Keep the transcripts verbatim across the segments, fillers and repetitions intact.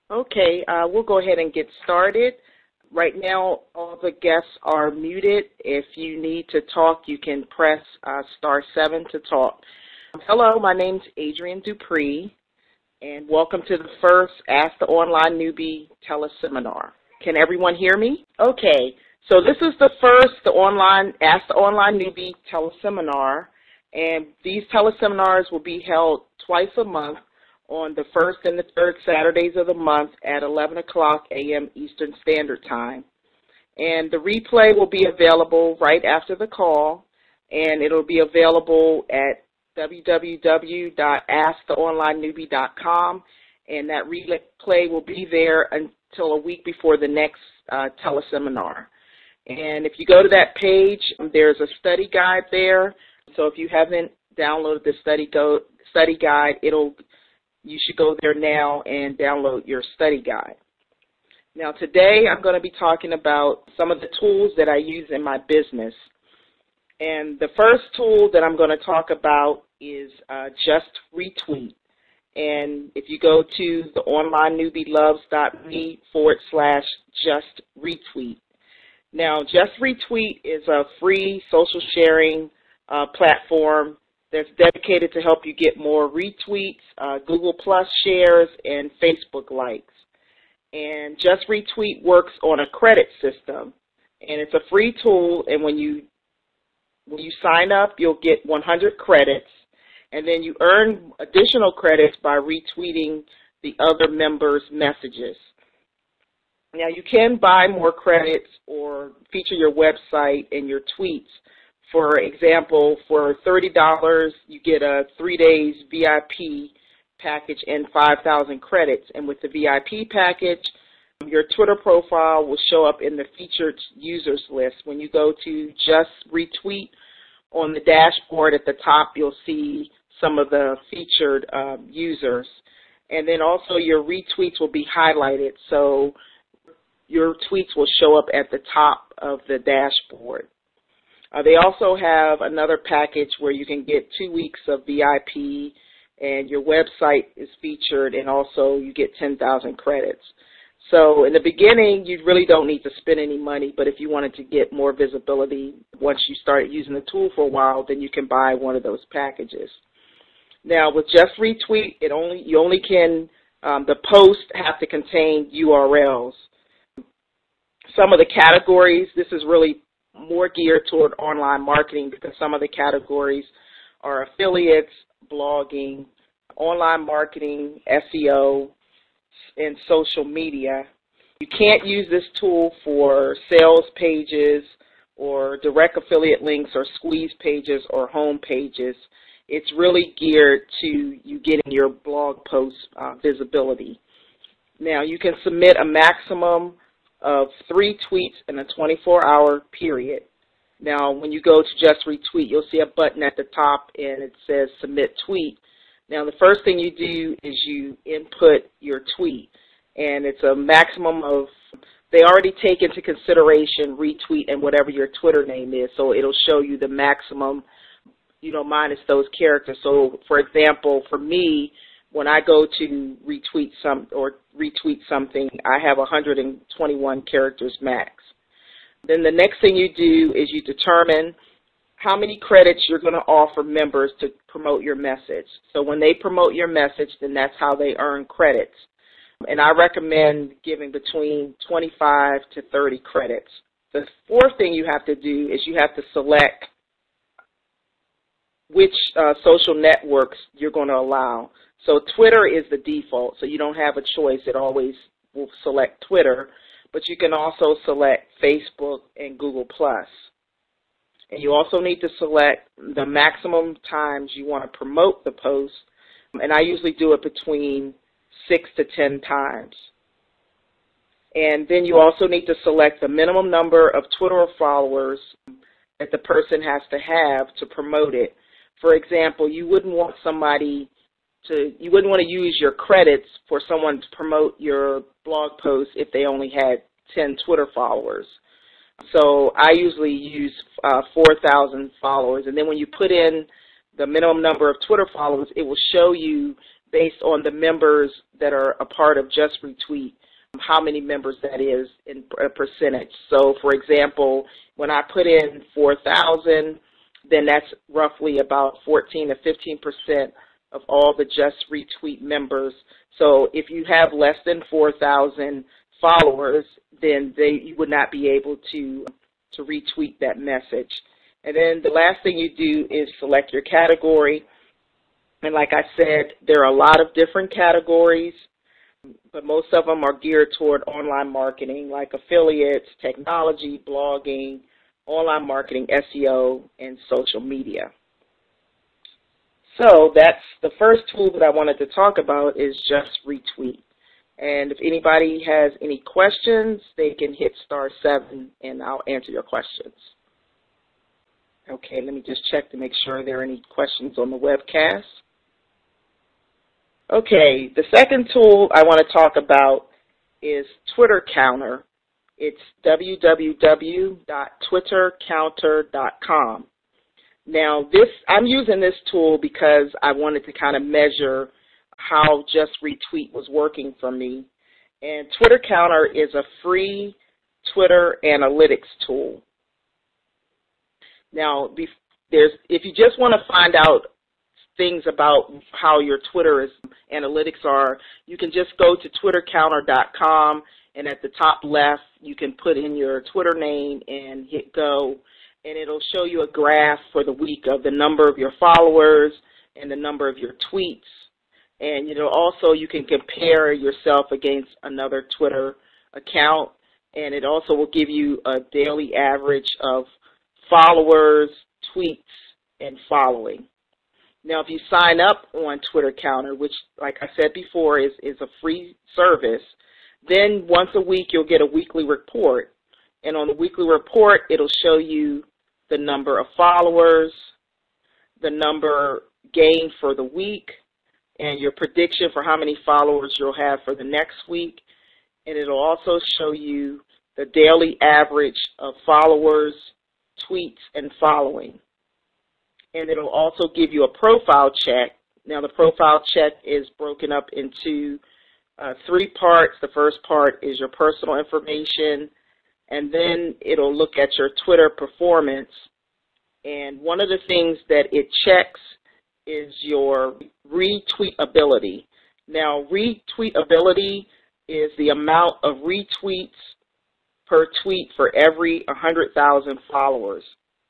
Okay, uh, we'll go ahead and get started. Right now, all the guests are muted. If you need to talk, you can press uh, star seven to talk. Hello, my name's Adrienne Dupree, and welcome to the first Ask the Online Newbie teleseminar. Can everyone hear me? Okay, so this is the first the online Ask the Online Newbie teleseminar, and these teleseminars will be held twice a month on the first and the third Saturdays of the month at eleven o'clock a m Eastern Standard Time. And the replay will be available right after the call, and it'll be available at w w w dot ask the online newbie dot com, and that replay will be there until a week before the next uh, teleseminar. And if you go to that page, there's a study guide there. So if you haven't downloaded the study, go, study guide, it'll you should go there now and download your study guide. Now today I'm going to be talking about some of the tools that I use in my business. And the first tool that I'm going to talk about is uh, Just Retweet. And if you go to the online newbie loves dot me forward slash Just Retweet. Now Just Retweet is a free social sharing uh, platform that's dedicated to help you get more retweets, uh, Google Plus shares, and Facebook likes. And Just Retweet works on a credit system, and it's a free tool, and when you when you sign up, you'll get one hundred credits, and then you earn additional credits by retweeting the other members' messages. Now, you can buy more credits or feature your website and your tweets. For example, for thirty dollars, you get a three days V I P package and five thousand credits. And with the V I P package, your Twitter profile will show up in the featured users list. When you go to Just Retweet, on the dashboard at the top, you'll see some of the featured uh, users. And then also your retweets will be highlighted, so your tweets will show up at the top of the dashboard. Uh, they also have another package where you can get two weeks of V I P, and your website is featured, and also you get ten thousand credits. So in the beginning, you really don't need to spend any money, but if you wanted to get more visibility once you started using the tool for a while, then you can buy one of those packages. Now with Just Retweet, it only you only can, um, the posts have to contain U R Ls. Some of the categories, this is really more geared toward online marketing because some of the categories are affiliates, blogging, online marketing, S E O, and social media. You can't use this tool for sales pages or direct affiliate links or squeeze pages or home pages. It's really geared to you getting your blog post uh, visibility. Now, you can submit a maximum of three tweets in a twenty-four hour period. Now, when you go to Just Retweet, you'll see a button at the top, and it says Submit Tweet. Now, the first thing you do is you input your tweet, and it's a maximum of, they already take into consideration retweet and whatever your Twitter name is, so it'll show you the maximum, you know, minus those characters. So, for example, for me, when I go to retweet some or retweet something, I have one hundred twenty-one characters max. Then the next thing you do is you determine how many credits you're going to offer members to promote your message. So when they promote your message, then that's how they earn credits. And I recommend giving between twenty-five to thirty credits. The fourth thing you have to do is you have to select which uh, social networks you're going to allow. So Twitter is the default, so you don't have a choice. It always will select Twitter, but you can also select Facebook and Google Plus. And you also need to select the maximum times you want to promote the post, and I usually do it between six to ten times. And then you also need to select the minimum number of Twitter followers that the person has to have to promote it. For example, you wouldn't want somebody to, you wouldn't want to use your credits for someone to promote your blog post if they only had ten Twitter followers. So I usually use uh, four thousand followers, and then when you put in the minimum number of Twitter followers, it will show you based on the members that are a part of Just Retweet, how many members that is in a percentage. So, for example, when I put in four thousand, then that's roughly about fourteen to fifteen percent of all the Just Retweet members. So if you have less than four thousand followers, then they, you would not be able to, to retweet that message. And then the last thing you do is select your category. And like I said, there are a lot of different categories, but most of them are geared toward online marketing, like affiliates, technology, blogging, online marketing, S E O, and social media. So that's the first tool that I wanted to talk about is Just Retweet. And if anybody has any questions, they can hit star seven and I'll answer your questions. Okay, let me just check to make sure there are any questions on the webcast. Okay, the second tool I want to talk about is Twitter Counter. It's w w w dot twitter counter dot com. Now, this I'm using this tool because I wanted to kind of measure how Just Retweet was working for me. And Twitter Counter is a free Twitter analytics tool. Now, there's, if you just want to find out things about how your Twitter is, analytics are, you can just go to twitter counter dot com, and at the top left, you can put in your Twitter name and hit go, and it'll show you a graph for the week of the number of your followers and the number of your tweets. And you know, also you can compare yourself against another Twitter account, and it also will give you a daily average of followers, tweets, and following. Now, if you sign up on Twitter Counter, which, like I said before, is, is a free service, then once a week you'll get a weekly report. And on the weekly report, it'll show you the number of followers, the number gained for the week, and your prediction for how many followers you'll have for the next week. And it'll also show you the daily average of followers, tweets, and following. And it'll also give you a profile check. Now, the profile check is broken up into uh, three parts. The first part is your personal information, and then it'll look at your Twitter performance. And one of the things that it checks is your retweet ability. Now, retweet ability is the amount of retweets per tweet for every one hundred thousand followers.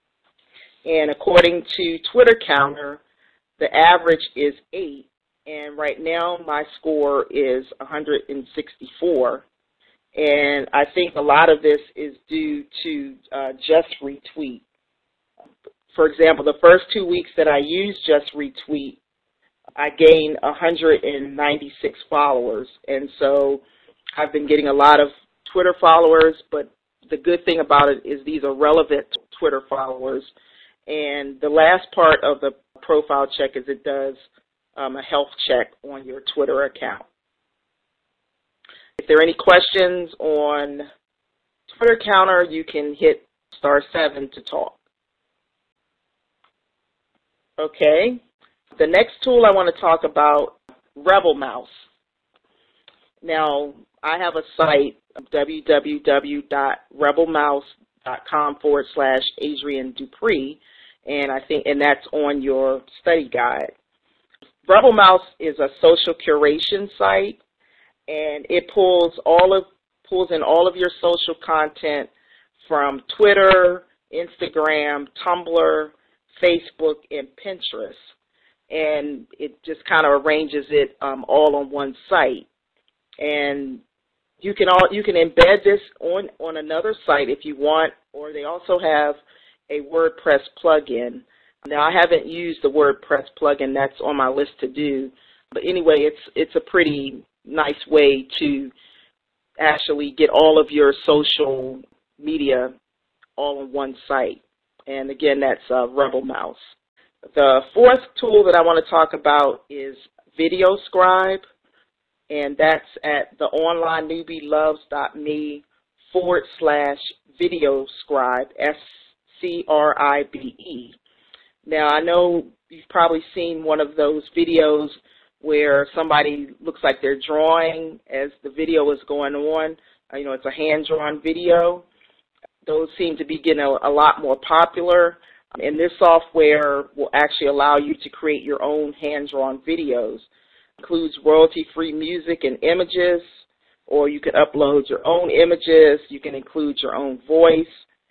And according to Twitter Counter, the average is eight, and right now my score is one hundred sixty-four. And I think a lot of this is due to uh, Just Retweet. For example, the first two weeks that I used Just Retweet, I gained one hundred ninety-six followers. And so I've been getting a lot of Twitter followers, but the good thing about it is these are relevant Twitter followers. And the last part of the profile check is it does um, a health check on your Twitter account. If there are any questions on Twitter Counter, you can hit star seven to talk. Okay, the next tool I want to talk about, Rebel Mouse. Now, I have a site, w w w dot rebel mouse dot com forward slash Adrienne Dupree, and I think, and that's on your study guide. Rebel Mouse is a social curation site, and it pulls all of pulls in all of your social content from Twitter, Instagram, Tumblr, Facebook, and Pinterest, and it just kind of arranges it um, all on one site. And you can all you can embed this on on another site if you want, or they also have a WordPress plugin. Now, I haven't used the WordPress plugin; that's on my list to do. But anyway, it's it's a pretty nice way to actually get all of your social media all on one site. And again, that's uh, Rebel Mouse. The fourth tool that I want to talk about is Video Scribe, and that's at the online newbie loves dot me forward slash video scribe, S C R I B E. Now, I know you've probably seen one of those videos where somebody looks like they're drawing as the video is going on. Uh, you know, it's a hand-drawn video. Those seem to be getting a, a lot more popular. And this software will actually allow you to create your own hand-drawn videos. It includes royalty-free music and images, or you can upload your own images. You can include your own voice.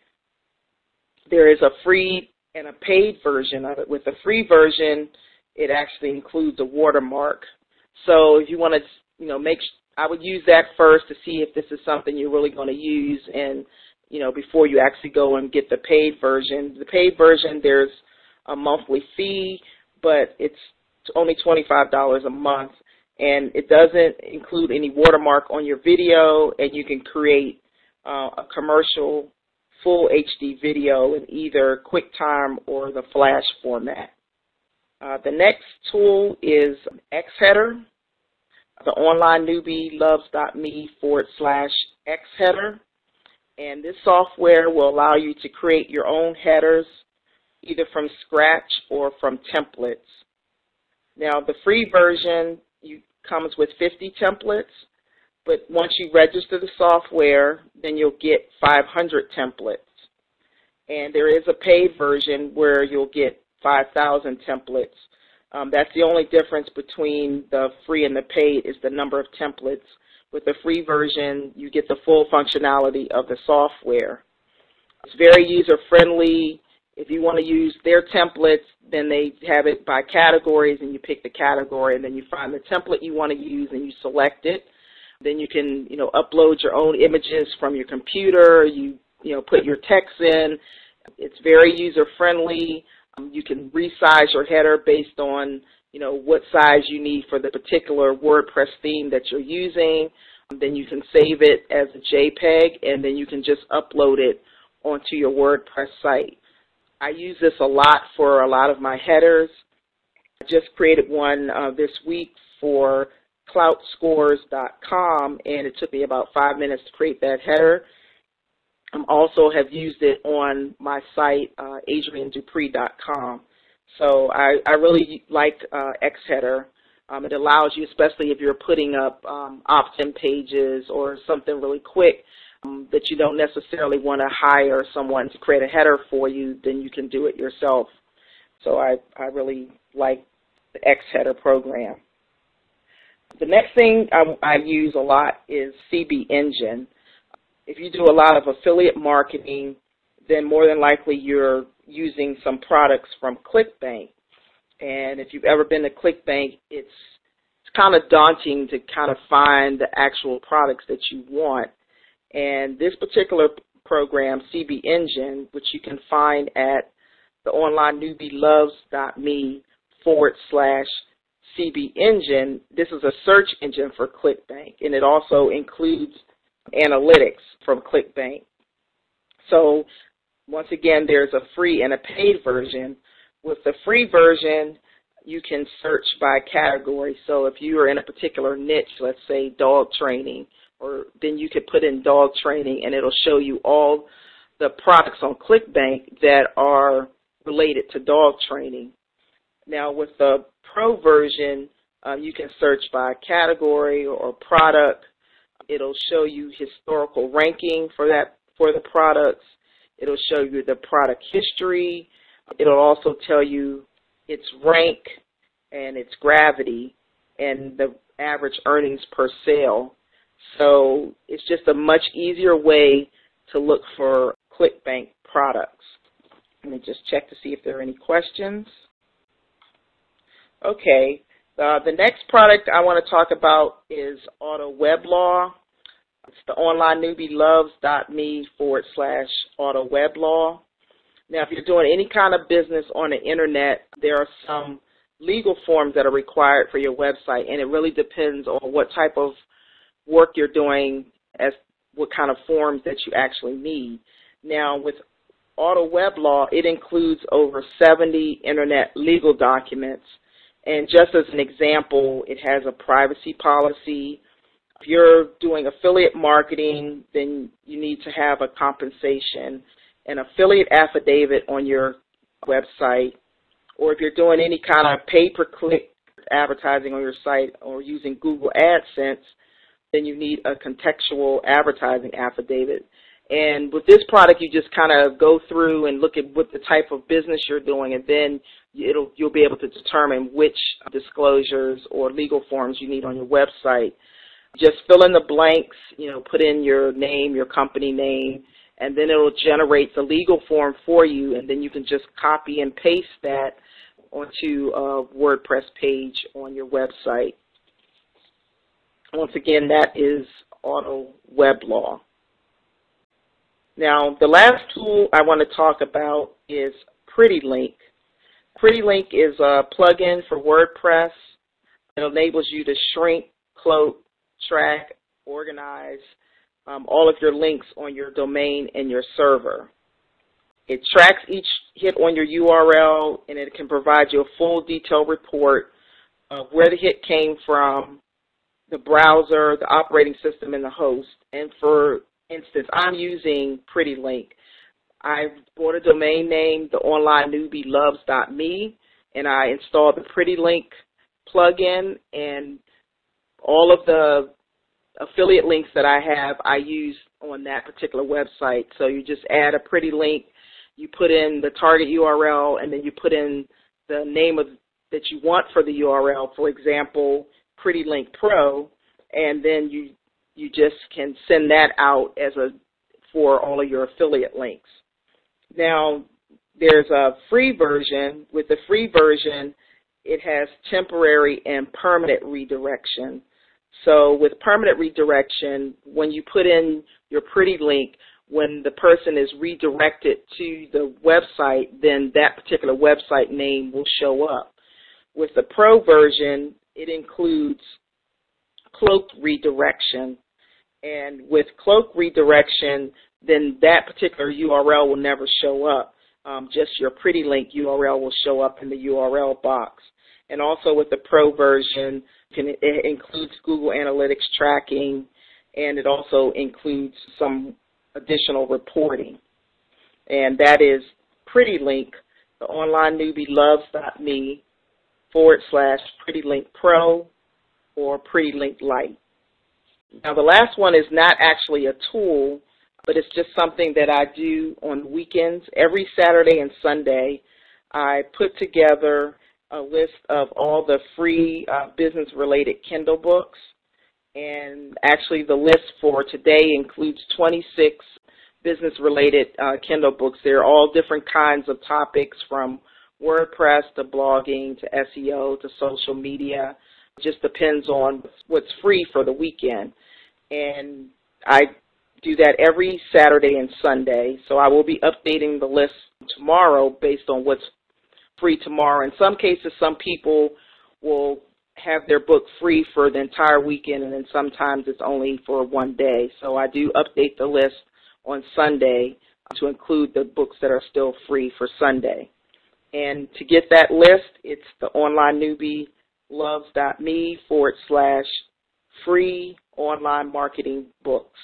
There is a free and a paid version of it. With the free version, it actually includes a watermark. So if you want to, you know, make, I would use that first to see if this is something you're really going to use, and, you know, before you actually go and get the paid version. The paid version, there's a monthly fee, but it's only twenty-five dollars a month, and it doesn't include any watermark on your video, and you can create uh, a commercial full H D video in either QuickTime or the Flash format. Uh, the next tool is Xheader, the online newbie loves.me forward slash Xheader. And this software will allow you to create your own headers either from scratch or from templates. Now, the free version you, comes with fifty templates, but once you register the software, then you'll get five hundred templates. And there is a paid version where you'll get five thousand templates. Um, that's the only difference between the free and the paid is the number of templates. With the free version, you get the full functionality of the software. It's very user-friendly. If you want to use their templates, then they have it by categories, and you pick the category, and then you find the template you want to use, and you select it. Then you can, you know, upload your own images from your computer. You, you know, put your text in. It's very user-friendly. Um, you can resize your header based on, you know, what size you need for the particular WordPress theme that you're using. Um, then you can save it as a JPEG, and then you can just upload it onto your WordPress site. I use this a lot for a lot of my headers. I just created one uh, this week for Clout Scores dot com, and it took me about five minutes to create that header. I also have used it on my site, uh, Adrienne Dupree dot com. So I, I really like uh, Xheader. Um, it allows you, especially if you're putting up um, opt-in pages or something really quick um, that you don't necessarily want to hire someone to create a header for you, then you can do it yourself. So I, I really like the Xheader program. The next thing I, I use a lot is C B Engine. If you do a lot of affiliate marketing, then more than likely you're using some products from ClickBank. And if you've ever been to ClickBank, it's, it's kind of daunting to kind of find the actual products that you want. And this particular program, C B Engine, which you can find at the online newbie loves.me forward slash C B Engine, this is a search engine for ClickBank, and it also includes analytics from ClickBank. So once again, there's a free and a paid version. With the free version, you can search by category. So if you are in a particular niche, let's say dog training, or then you could put in dog training, and it'll show you all the products on ClickBank that are related to dog training. Now with the pro version, uh, you can search by category or product. It'll show you historical ranking for that for the products. It'll show you the product history. It'll also tell you its rank and its gravity and the average earnings per sale. So it's just a much easier way to look for ClickBank products. Let me just check to see if there are any questions. Okay, uh, the next product I want to talk about is AutoWeblaw. It's the online newbie loves.me forward slash AutoWeblaw. Now, if you're doing any kind of business on the internet, there are some legal forms that are required for your website, and it really depends on what type of work you're doing, as what kind of forms that you actually need. Now, with AutoWeblaw, it includes over seventy internet legal documents, and just as an example, it has a privacy policy. If you're doing affiliate marketing, then you need to have a compensation, an affiliate affidavit on your website, or if you're doing any kind of pay-per-click advertising on your site or using Google AdSense, then you need a contextual advertising affidavit. And with this product, you just kind of go through and look at what the type of business you're doing, and then it'll, you'll be able to determine which disclosures or legal forms you need on your website. Just fill in the blanks, you know, put in your name, your company name, and then it'll generate the legal form for you, and then you can just copy and paste that onto a WordPress page on your website. Once again, that is Auto Weblaw. Now, the last tool I want to talk about is PrettyLink. PrettyLink is a plugin for WordPress. It enables you to shrink, cloak, track, organize um, all of your links on your domain and your server. It tracks each hit on your U R L, and it can provide you a full detailed report of where the hit came from, the browser, the operating system, and the host. And for instance, I'm using PrettyLink. I bought a domain name, the online newbie loves dot me, and I installed the PrettyLink plugin, and all of the affiliate links that I have, I use on that particular website. So you just add a PrettyLink, you put in the target U R L, and then you put in the name of that you want for the U R L, for example, PrettyLink Pro, and then you you just can send that out as a for all of your affiliate links. Now, there's a free version. With the free version, it has temporary and permanent redirection. So with permanent redirection, when you put in your PrettyLink, when the person is redirected to the website, then that particular website name will show up. With the Pro version, it includes cloaked redirection. And with cloak redirection, then that particular U R L will never show up. Um, just your PrettyLink U R L will show up in the U R L box. And also with the Pro version, can, it includes Google Analytics tracking, and it also includes some additional reporting. And that is PrettyLink, the online newbie loves dot me forward slash PrettyLink Pro or PrettyLink Lite. Now, the last one is not actually a tool, but it's just something that I do on weekends. Every Saturday and Sunday, I put together a list of all the free uh, business-related Kindle books. And actually, the list for today includes twenty-six business-related uh, Kindle books. They're all different kinds of topics, from WordPress to blogging to S E O to social media. It just depends on what's free for the weekend. And I do that every Saturday and Sunday. So I will be updating the list tomorrow based on what's free tomorrow. In some cases, some people will have their book free for the entire weekend, and then sometimes it's only for one day. So I do update the list on Sunday to include the books that are still free for Sunday. And to get that list, it's the online newbie loves dot me forward slash free online marketing books.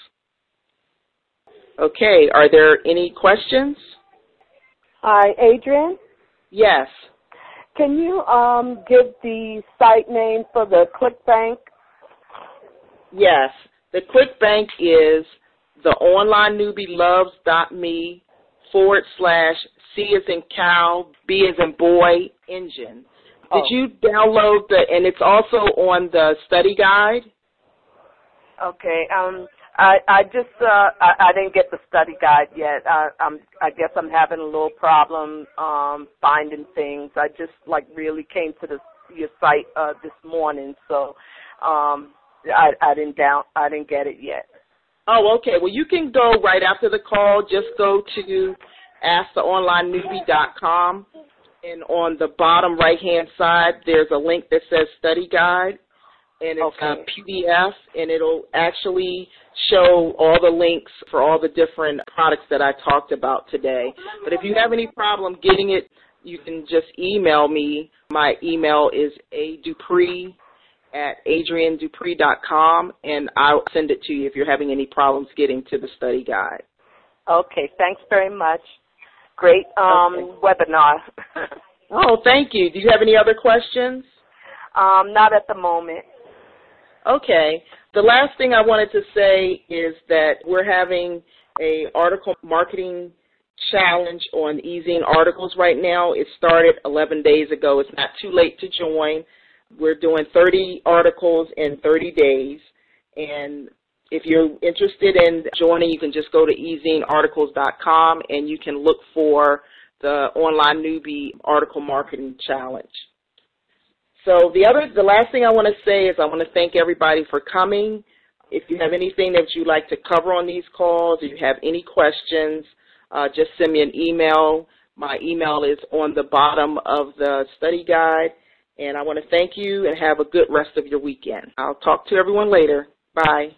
Okay, are there any questions? Hi, Adrienne? Yes. Can you um, give the site name for the ClickBank? Yes. The ClickBank is the online newbie loves dot me forward slash C as in cow, B as in boy, engine. Did Oh. you download the, and it's also on the study guide? Okay. Um, I, I just, uh, I, I didn't get the study guide yet. I, I'm, I guess I'm having a little problem um, finding things. I just, like, really came to the, your site uh, this morning, so um, I, I didn't down, I didn't get it yet. Oh, okay. Well, you can go right after the call. Just go to ask the online newbie dot com. And on the bottom right-hand side, there's a link that says Study Guide, and it's okay. a P D F, and it'll actually show all the links for all the different products that I talked about today. But if you have any problem getting it, you can just email me. My email is a dupree at adrienne dupree dot com, and I'll send it to you if you're having any problems getting to the study guide. Okay, thanks very much. Great um, okay. webinar. Oh, thank you. Do you have any other questions? Um, not at the moment. Okay. The last thing I wanted to say is that we're having a article marketing challenge on eZine articles right now. It started eleven days ago. It's not too late to join. We're doing thirty articles in thirty days, and if you're interested in joining, you can just go to e zine articles dot com and you can look for the Online Newbie Article Marketing Challenge. So the other, the last thing I want to say is I want to thank everybody for coming. If you have anything that you'd like to cover on these calls, if you have any questions, uh, just send me an email. My email is on the bottom of the study guide. And I want to thank you and have a good rest of your weekend. I'll talk to everyone later. Bye.